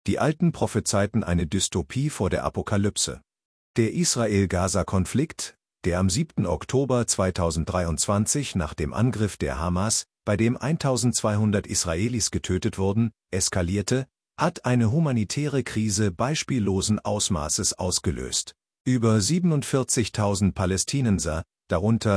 Die Alten prophezeiten eine Dystopie vor der Apokalypse. Der Israel-Gaza-Konflikt, der am 7. Oktober 2023 nach dem Angriff der Hamas, bei dem 1200 Israelis getötet wurden, eskalierte, hat eine humanitäre Krise beispiellosen Ausmaßes ausgelöst. Über 47.000 Palästinenser, darunter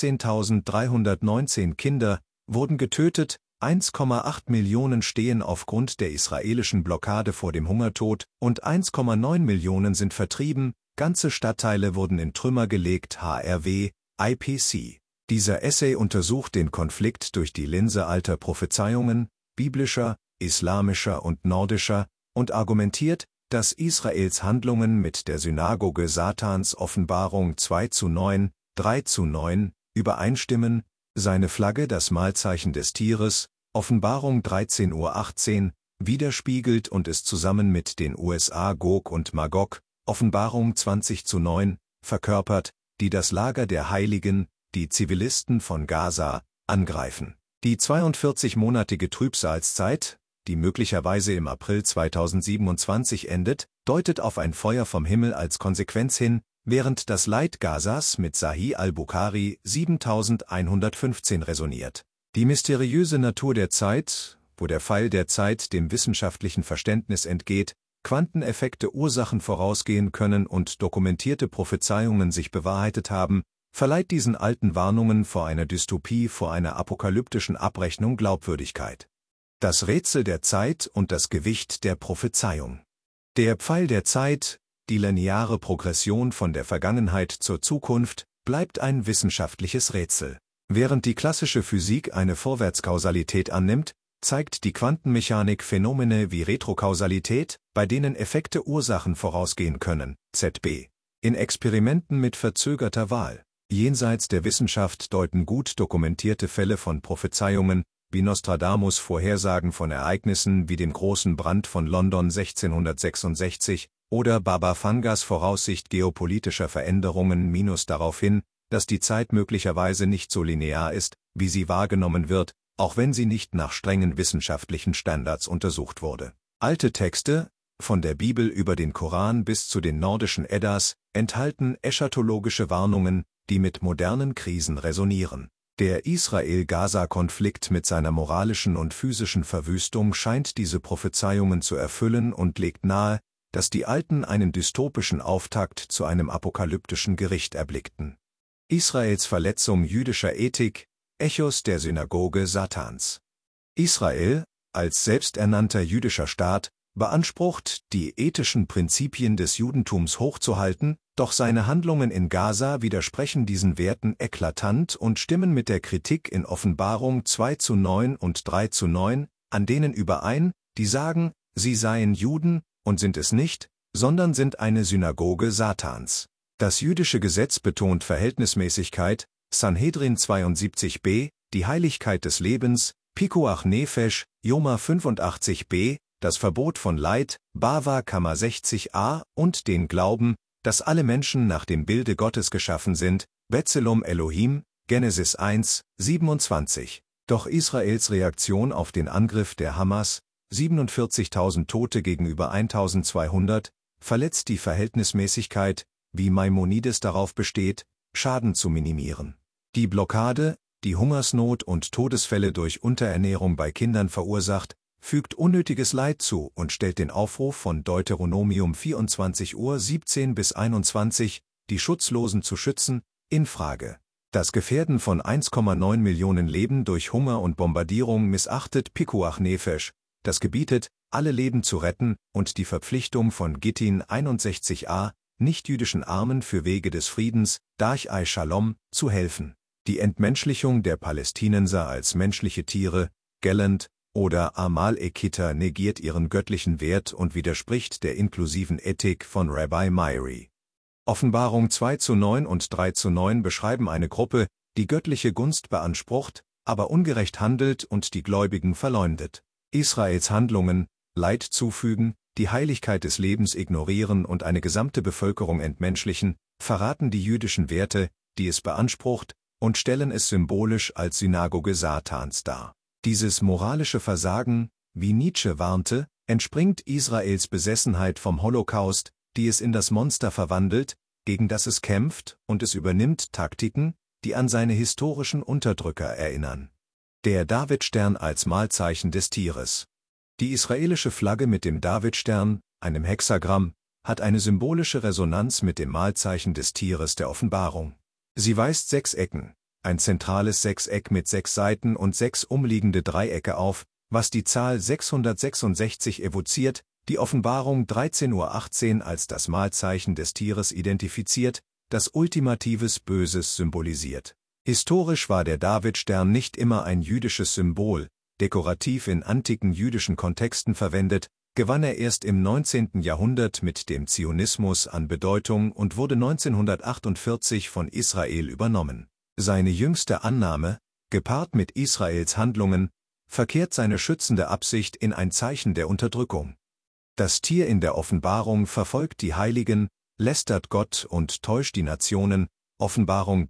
13.319 Kinder, wurden getötet, 1,8 Millionen stehen aufgrund der israelischen Blockade vor dem Hungertod und 1,9 Millionen sind vertrieben, ganze Stadtteile wurden in Trümmer gelegt. HRW, IPC. Dieser Essay untersucht den Konflikt durch die Linse alter Prophezeiungen, biblischer, islamischer und nordischer, und argumentiert, dass Israels Handlungen mit der Synagoge Satans Offenbarung 2:9, 3:9 übereinstimmen, seine Flagge das Mahlzeichen des Tieres, Offenbarung 13:18, widerspiegelt und es zusammen mit den USA Gog und Magog, Offenbarung 20:9, verkörpert, die das Lager der Heiligen, die Zivilisten von Gaza, angreifen. Die 42-monatige Trübsalzeit, die möglicherweise im April 2027 endet, deutet auf ein Feuer vom Himmel als Konsequenz hin, während das Leid Gazas mit Sahih al-Bukhari 7115 resoniert. Die mysteriöse Natur der Zeit, wo der Pfeil der Zeit dem wissenschaftlichen Verständnis entgeht, Quanteneffekte Ursachen vorausgehen können und dokumentierte Prophezeiungen sich bewahrheitet haben, verleiht diesen alten Warnungen vor einer Dystopie, vor einer apokalyptischen Abrechnung Glaubwürdigkeit. Das Rätsel der Zeit und das Gewicht der Prophezeiung. Der Pfeil der Zeit, die lineare Progression von der Vergangenheit zur Zukunft, bleibt ein wissenschaftliches Rätsel. Während die klassische Physik eine Vorwärtskausalität annimmt, zeigt die Quantenmechanik Phänomene wie Retrokausalität, bei denen Effekte Ursachen vorausgehen können, ZB. In Experimenten mit verzögerter Wahl. Jenseits der Wissenschaft deuten gut dokumentierte Fälle von Prophezeiungen, wie Nostradamus' Vorhersagen von Ereignissen wie dem großen Brand von London 1666 oder Baba Vangas Voraussicht geopolitischer Veränderungen darauf hin, dass die Zeit möglicherweise nicht so linear ist, wie sie wahrgenommen wird, auch wenn sie nicht nach strengen wissenschaftlichen Standards untersucht wurde. Alte Texte, von der Bibel über den Koran bis zu den nordischen Eddas, enthalten eschatologische Warnungen, die mit modernen Krisen resonieren. Der Israel-Gaza-Konflikt mit seiner moralischen und physischen Verwüstung scheint diese Prophezeiungen zu erfüllen und legt nahe, dass die Alten einen dystopischen Auftakt zu einem apokalyptischen Gericht erblickten. Israels Verletzung jüdischer Ethik, Echos der Synagoge Satans. Israel, als selbsternannter jüdischer Staat, beansprucht, die ethischen Prinzipien des Judentums hochzuhalten, doch seine Handlungen in Gaza widersprechen diesen Werten eklatant und stimmen mit der Kritik in Offenbarung 2:9 und 3:9 an denen überein, die sagen, sie seien Juden und sind es nicht, sondern sind eine Synagoge Satans. Das jüdische Gesetz betont Verhältnismäßigkeit, Sanhedrin 72b, die Heiligkeit des Lebens, Pikuach Nefesh, Joma 85b, das Verbot von Leid, Bava Kamma 60a und den Glauben, dass alle Menschen nach dem Bilde Gottes geschaffen sind, Betzelom Elohim, Genesis 1, 27. Doch Israels Reaktion auf den Angriff der Hamas, 47.000 Tote gegenüber 1.200, verletzt die Verhältnismäßigkeit, wie Maimonides darauf besteht, Schaden zu minimieren. Die Blockade, die Hungersnot und Todesfälle durch Unterernährung bei Kindern verursacht, fügt unnötiges Leid zu und stellt den Aufruf von Deuteronomium 24:17-21, die Schutzlosen zu schützen, in Frage. Das Gefährden von 1,9 Millionen Leben durch Hunger und Bombardierung missachtet Pikuach Nefesh, das gebietet, alle Leben zu retten, und die Verpflichtung von Gittin 61a, nichtjüdischen Armen für Wege des Friedens, Darch Shalom, zu helfen. Die Entmenschlichung der Palästinenser als menschliche Tiere, Gallant oder Amal-Ekita negiert ihren göttlichen Wert und widerspricht der inklusiven Ethik von Rabbi Meiri. Offenbarung 2:9 und 3:9 beschreiben eine Gruppe, die göttliche Gunst beansprucht, aber ungerecht handelt und die Gläubigen verleumdet. Israels Handlungen, Leid zufügen, die Heiligkeit des Lebens ignorieren und eine gesamte Bevölkerung entmenschlichen, verraten die jüdischen Werte, die es beansprucht, und stellen es symbolisch als Synagoge Satans dar. Dieses moralische Versagen, wie Nietzsche warnte, entspringt Israels Besessenheit vom Holocaust, die es in das Monster verwandelt, gegen das es kämpft, und es übernimmt Taktiken, die an seine historischen Unterdrücker erinnern. Der Davidstern als Malzeichen des Tieres. Die israelische Flagge mit dem Davidstern, einem Hexagramm, hat eine symbolische Resonanz mit dem Malzeichen des Tieres der Offenbarung. Sie weist 6 Ecken, ein zentrales Sechseck mit 6 Seiten und 6 umliegende Dreiecke auf, was die Zahl 666 evoziert, die Offenbarung 13:18 als das Malzeichen des Tieres identifiziert, das ultimatives Böses symbolisiert. Historisch war der Davidstern nicht immer ein jüdisches Symbol, dekorativ in antiken jüdischen Kontexten verwendet, gewann er erst im 19. Jahrhundert mit dem Zionismus an Bedeutung und wurde 1948 von Israel übernommen. Seine jüngste Annahme, gepaart mit Israels Handlungen, verkehrt seine schützende Absicht in ein Zeichen der Unterdrückung. Das Tier in der Offenbarung verfolgt die Heiligen, lästert Gott und täuscht die Nationen, Offenbarung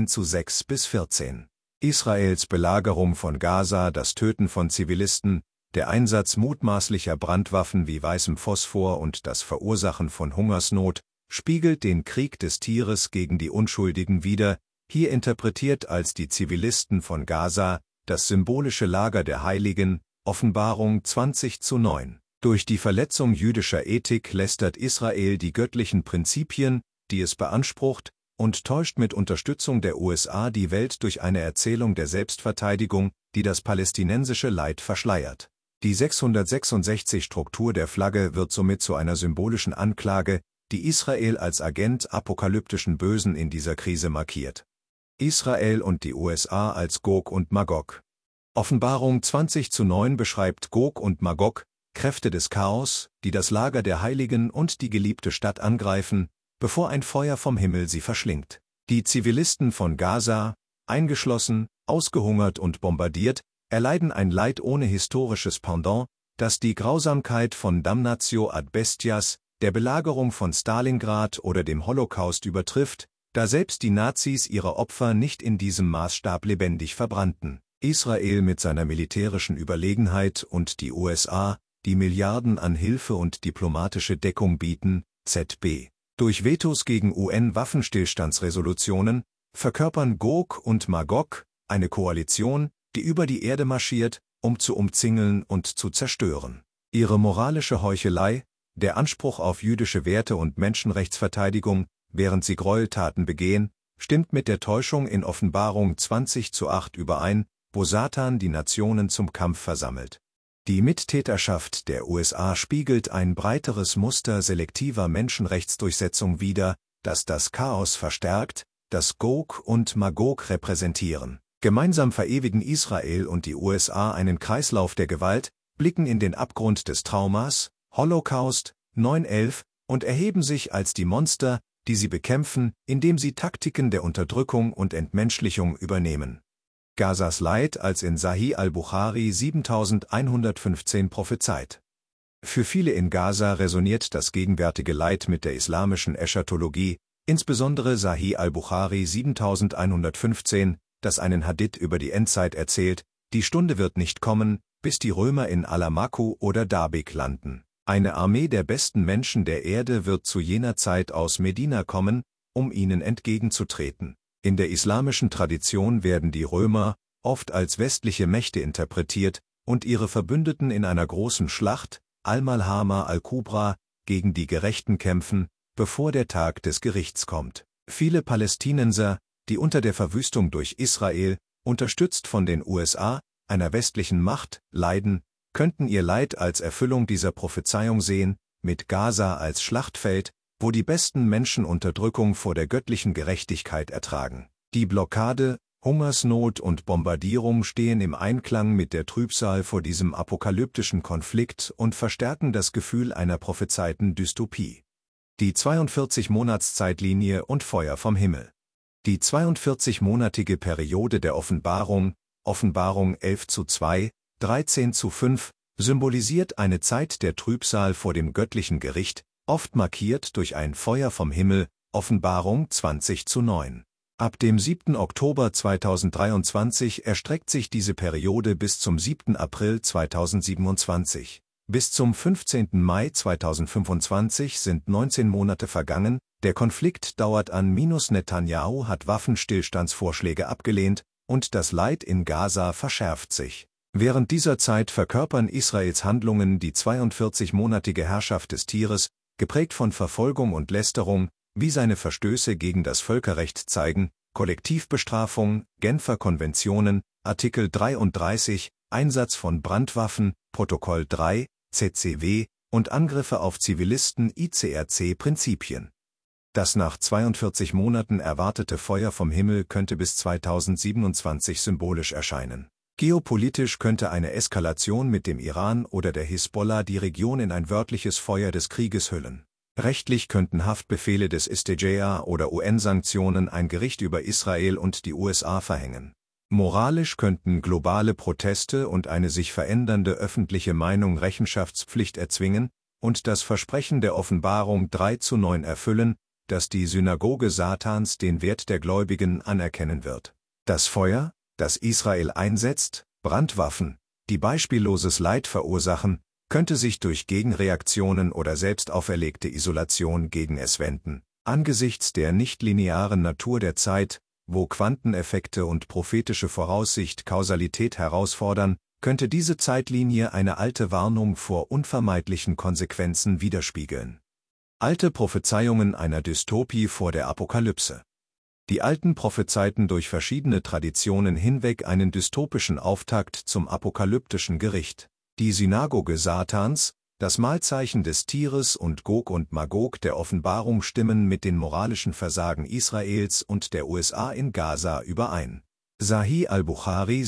13:6-14. Israels Belagerung von Gaza, das Töten von Zivilisten, der Einsatz mutmaßlicher Brandwaffen wie weißem Phosphor und das Verursachen von Hungersnot spiegelt den Krieg des Tieres gegen die Unschuldigen wider, hier interpretiert als die Zivilisten von Gaza, das symbolische Lager der Heiligen, Offenbarung 20:9. Durch die Verletzung jüdischer Ethik lästert Israel die göttlichen Prinzipien, die es beansprucht, und täuscht mit Unterstützung der USA die Welt durch eine Erzählung der Selbstverteidigung, die das palästinensische Leid verschleiert. Die 666-Struktur der Flagge wird somit zu einer symbolischen Anklage, die Israel als Agent apokalyptischen Bösen in dieser Krise markiert. Israel und die USA als Gog und Magog. Offenbarung 20:9 beschreibt Gog und Magog, Kräfte des Chaos, die das Lager der Heiligen und die geliebte Stadt angreifen, bevor ein Feuer vom Himmel sie verschlingt. Die Zivilisten von Gaza, eingeschlossen, ausgehungert und bombardiert, erleiden ein Leid ohne historisches Pendant, das die Grausamkeit von Damnatio ad Bestias, der Belagerung von Stalingrad oder dem Holocaust übertrifft, da selbst die Nazis ihre Opfer nicht in diesem Maßstab lebendig verbrannten. Israel mit seiner militärischen Überlegenheit und die USA, die Milliarden an Hilfe und diplomatische Deckung bieten, ZB. Durch Vetos gegen UN-Waffenstillstandsresolutionen verkörpern Gog und Magog eine Koalition, die über die Erde marschiert, um zu umzingeln und zu zerstören. Ihre moralische Heuchelei, der Anspruch auf jüdische Werte und Menschenrechtsverteidigung, während sie Gräueltaten begehen, stimmt mit der Täuschung in Offenbarung 20:8 überein, wo Satan die Nationen zum Kampf versammelt. Die Mittäterschaft der USA spiegelt ein breiteres Muster selektiver Menschenrechtsdurchsetzung wider, das das Chaos verstärkt, das Gog und Magog repräsentieren. Gemeinsam verewigen Israel und die USA einen Kreislauf der Gewalt, blicken in den Abgrund des Traumas, Holocaust, 9/11, und erheben sich als die Monster, die sie bekämpfen, indem sie Taktiken der Unterdrückung und Entmenschlichung übernehmen. Gazas Leid als in Sahih al-Bukhari 7115 prophezeit. Für viele in Gaza resoniert das gegenwärtige Leid mit der islamischen Eschatologie, insbesondere Sahih al-Bukhari 7115, das einen Hadith über die Endzeit erzählt: Die Stunde wird nicht kommen, bis die Römer in Alamaku oder Dabik landen. Eine Armee der besten Menschen der Erde wird zu jener Zeit aus Medina kommen, um ihnen entgegenzutreten. In der islamischen Tradition werden die Römer, oft als westliche Mächte interpretiert, und ihre Verbündeten in einer großen Schlacht, Al-Malhama al-Kubra, gegen die Gerechten kämpfen, bevor der Tag des Gerichts kommt. Viele Palästinenser, die unter der Verwüstung durch Israel, unterstützt von den USA, einer westlichen Macht, leiden, könnten ihr Leid als Erfüllung dieser Prophezeiung sehen, mit Gaza als Schlachtfeld, wo die besten Menschen Unterdrückung vor der göttlichen Gerechtigkeit ertragen. Die Blockade, Hungersnot und Bombardierung stehen im Einklang mit der Trübsal vor diesem apokalyptischen Konflikt und verstärken das Gefühl einer prophezeiten Dystopie. Die 42-Monats-Zeitlinie und Feuer vom Himmel. Die 42-monatige Periode der Offenbarung, Offenbarung 11:2, 13:5, symbolisiert eine Zeit der Trübsal vor dem göttlichen Gericht, oft markiert durch ein Feuer vom Himmel, Offenbarung 20:9. Ab dem 7. Oktober 2023 erstreckt sich diese Periode bis zum 7. April 2027. Bis zum 15. Mai 2025 sind 19 Monate vergangen, der Konflikt dauert an. Netanyahu hat Waffenstillstandsvorschläge abgelehnt und das Leid in Gaza verschärft sich. Während dieser Zeit verkörpern Israels Handlungen die 42-monatige Herrschaft des Tieres, geprägt von Verfolgung und Lästerung, wie seine Verstöße gegen das Völkerrecht zeigen, Kollektivbestrafung, Genfer Konventionen, Artikel 33, Einsatz von Brandwaffen, Protokoll 3, ZCW und Angriffe auf Zivilisten ICRC-Prinzipien. Das nach 42 Monaten erwartete Feuer vom Himmel könnte bis 2027 symbolisch erscheinen. Geopolitisch könnte eine Eskalation mit dem Iran oder der Hisbollah die Region in ein wörtliches Feuer des Krieges hüllen. Rechtlich könnten Haftbefehle des ISTJA oder UN-Sanktionen ein Gericht über Israel und die USA verhängen. Moralisch könnten globale Proteste und eine sich verändernde öffentliche Meinung Rechenschaftspflicht erzwingen und das Versprechen der Offenbarung 3:9 erfüllen, dass die Synagoge Satans den Wert der Gläubigen anerkennen wird. Das Feuer, das Israel einsetzt, Brandwaffen, die beispielloses Leid verursachen, könnte sich durch Gegenreaktionen oder selbst auferlegte Isolation gegen es wenden. Angesichts der nichtlinearen Natur der Zeit, wo Quanteneffekte und prophetische Voraussicht Kausalität herausfordern, könnte diese Zeitlinie eine alte Warnung vor unvermeidlichen Konsequenzen widerspiegeln. Alte Prophezeiungen einer Dystopie vor der Apokalypse. Die Alten prophezeiten durch verschiedene Traditionen hinweg einen dystopischen Auftakt zum apokalyptischen Gericht. Die Synagoge Satans, das Mahlzeichen des Tieres und Gog und Magog der Offenbarung stimmen mit den moralischen Versagen Israels und der USA in Gaza überein. Sahih al-Bukhari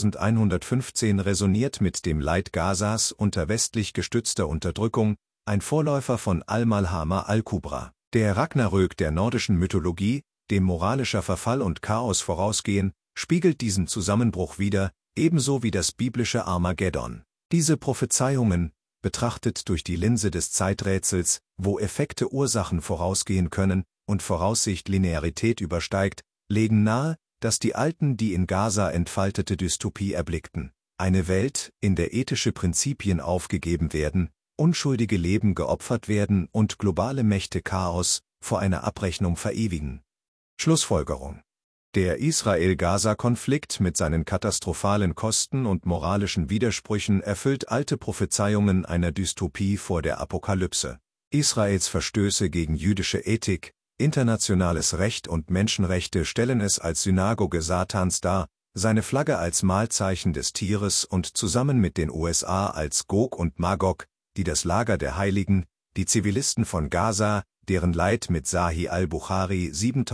7115 resoniert mit dem Leid Gazas unter westlich gestützter Unterdrückung, ein Vorläufer von Al-Malhama al-Kubra. Der Ragnarök der nordischen Mythologie, dem moralischer Verfall und Chaos vorausgehen, spiegelt diesen Zusammenbruch wider, ebenso wie das biblische Armageddon. Diese Prophezeiungen, betrachtet durch die Linse des Zeiträtsels, wo Effekte Ursachen vorausgehen können und Voraussicht Linearität übersteigt, legen nahe, dass die Alten die in Gaza entfaltete Dystopie erblickten. Eine Welt, in der ethische Prinzipien aufgegeben werden, unschuldige Leben geopfert werden und globale Mächte Chaos vor einer Abrechnung verewigen. Schlussfolgerung: Der Israel-Gaza-Konflikt mit seinen katastrophalen Kosten und moralischen Widersprüchen erfüllt alte Prophezeiungen einer Dystopie vor der Apokalypse. Israels Verstöße gegen jüdische Ethik, internationales Recht und Menschenrechte stellen es als Synagoge Satans dar, seine Flagge als Mahlzeichen des Tieres und zusammen mit den USA als Gog und Magog, die das Lager der Heiligen, die Zivilisten von Gaza, deren Leid mit Sahih al-Bukhari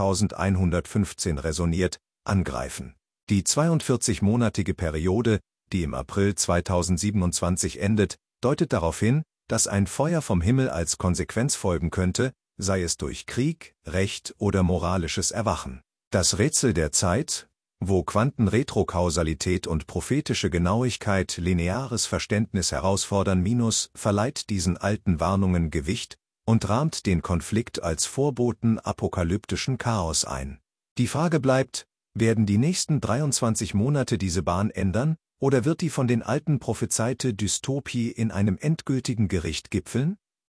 7115 resoniert, angreifen. Die 42-monatige Periode, die im April 2027 endet, deutet darauf hin, dass ein Feuer vom Himmel als Konsequenz folgen könnte, sei es durch Krieg, Recht oder moralisches Erwachen. Das Rätsel der Zeit, wo Quantenretrokausalität und prophetische Genauigkeit lineares Verständnis herausfordern, verleiht diesen alten Warnungen Gewicht und rahmt den Konflikt als Vorboten apokalyptischen Chaos ein. Die Frage bleibt: Werden die nächsten 23 Monate diese Bahn ändern, oder wird die von den Alten prophezeite Dystopie in einem endgültigen Gericht gipfeln?